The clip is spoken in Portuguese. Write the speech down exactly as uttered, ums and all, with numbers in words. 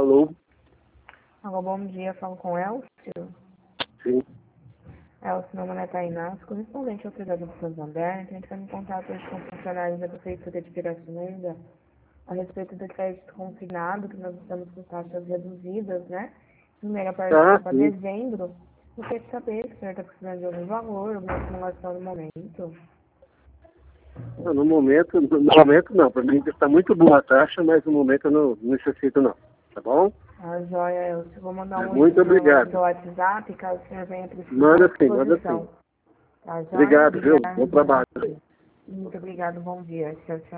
Alô? Alô, bom dia, falo com Elcio. Sim. Elcio, meu nome é Tainá, correspondente ao cuidado do Santander, entrando em contato hoje com funcionários da Prefeitura de Pirassununga a respeito do crédito consignado, que nós estamos com taxas reduzidas, né? Primeira parte Ah, para sim. dezembro. Eu queria saber se o senhor está precisando de algum valor, alguma simulação no momento. Não, No momento, no momento não. Para mim está muito boa a taxa, mas no momento eu não necessito não. Tá bom? A joia, Elcio, vou mandar um oi Muito pro meu, obrigado. pro WhatsApp, caso o senhor venha precisar à Manda sim, manda sim. disposição. Tá joia? Obrigado, viu? Bom Obrigada. trabalho. Muito obrigado, bom dia. Tchau, tchau.